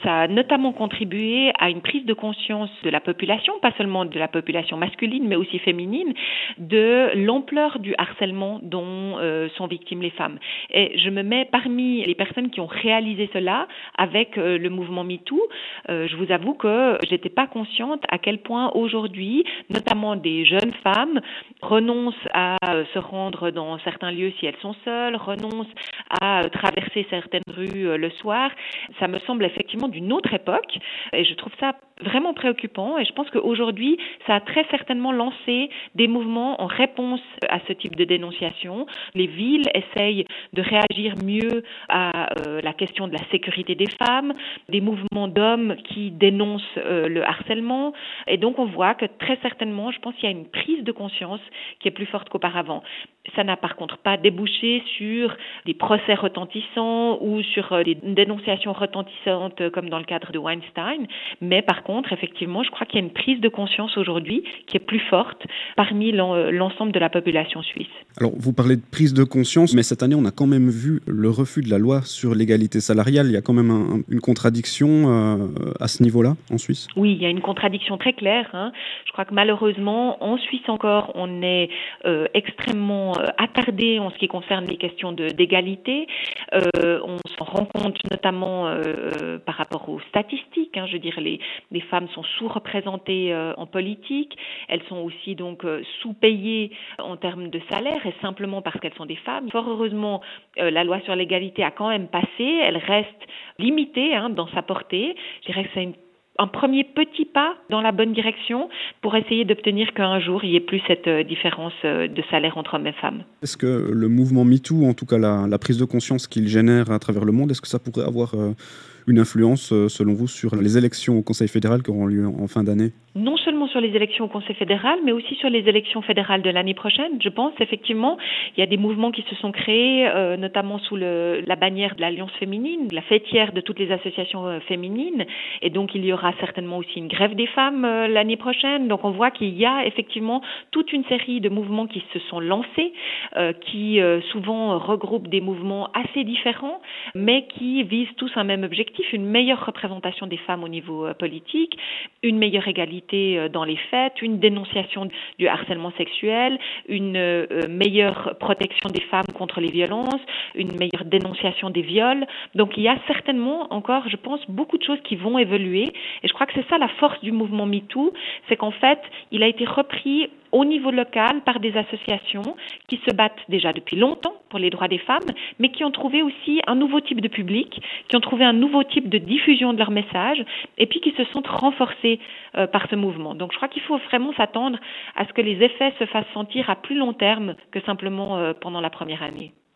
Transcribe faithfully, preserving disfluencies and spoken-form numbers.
Ça a notamment contribué à une prise de conscience de la population, pas seulement de la population masculine, mais aussi féminine, de l'ampleur du harcèlement dont euh, sont victimes les femmes. Et je me mets parmi les personnes qui ont réalisé cela avec euh, le mouvement MeToo. Euh, je vous avoue que j'étais pas consciente à quel point aujourd'hui, notamment des jeunes femmes, renoncent à euh, se rendre dans certains lieux si elles sont seules, renoncent à euh, traverser certaines rues euh, le soir. Ça me semble effectivement d'une autre époque et je trouve ça vraiment préoccupant et je pense qu'aujourd'hui, ça a très certainement lancé des mouvements en réponse à ce type de dénonciation. Les villes essayent de réagir mieux à euh, la question de la sécurité des femmes, des mouvements d'hommes qui dénoncent euh, le harcèlement et donc on voit que très certainement, je pense qu'il y a une prise de conscience qui est plus forte qu'auparavant. Ça n'a par contre pas débouché sur des procès retentissants ou sur euh, des dénonciations retentissantes comme dans le cadre de Weinstein, mais par contre, effectivement, je crois qu'il y a une prise de conscience aujourd'hui qui est plus forte parmi l'ensemble de la population suisse. Alors, vous parlez de prise de conscience, mais cette année, on a quand même vu le refus de la loi sur l'égalité salariale. Il y a quand même un, une contradiction euh, à ce niveau-là, en Suisse ? Oui, il y a une contradiction très claire. Hein. Je crois que malheureusement, en Suisse encore, on est euh, extrêmement euh, attardé en ce qui concerne les questions de, d'égalité. Euh, on s'en rend compte notamment euh, par rapport aux statistiques. Hein. Je veux dire, les, les femmes sont sous-représentées euh, en politique. Elles sont aussi donc euh, sous-payées en termes de salaire et simplement parce qu'elles sont des femmes. Fort heureusement, euh, la loi sur l'égalité a quand même passé. Elle reste limitée hein, dans sa portée. Je dirais que c'est une un premier petit pas dans la bonne direction pour essayer d'obtenir qu'un jour, il n'y ait plus cette différence de salaire entre hommes et femmes. Est-ce que le mouvement MeToo, en tout cas la, la prise de conscience qu'il génère à travers le monde, est-ce que ça pourrait avoir euh, une influence, euh, selon vous, sur les élections au Conseil fédéral qui auront lieu en fin d'année ? Non seulement sur les élections au Conseil fédéral, mais aussi sur les élections fédérales de l'année prochaine. Je pense effectivement, il y a des mouvements qui se sont créés, euh, notamment sous le, la bannière de l'Alliance féminine, la fêtière de toutes les associations euh, féminines. Et donc, il y aura certainement aussi une grève des femmes euh, l'année prochaine. Donc, on voit qu'il y a effectivement toute une série de mouvements qui se sont lancés, euh, qui euh, souvent regroupent des mouvements assez différents, mais qui visent tous un même objectif, une meilleure représentation des femmes au niveau euh, politique, une meilleure égalité dans les faits, une dénonciation du harcèlement sexuel, une euh, meilleure protection des femmes contre les violences, une meilleure dénonciation des viols. Donc il y a certainement encore, je pense, beaucoup de choses qui vont évoluer. Et je crois que c'est ça la force du mouvement MeToo, c'est qu'en fait, il a été repris au niveau local par des associations qui se battent déjà depuis longtemps pour les droits des femmes, mais qui ont trouvé aussi un nouveau type de public, qui ont trouvé un nouveau type de diffusion de leur message, et puis qui se sentent renforcés euh, par ce mouvement. Donc je crois qu'il faut vraiment s'attendre à ce que les effets se fassent sentir à plus long terme que simplement euh, pendant la première année.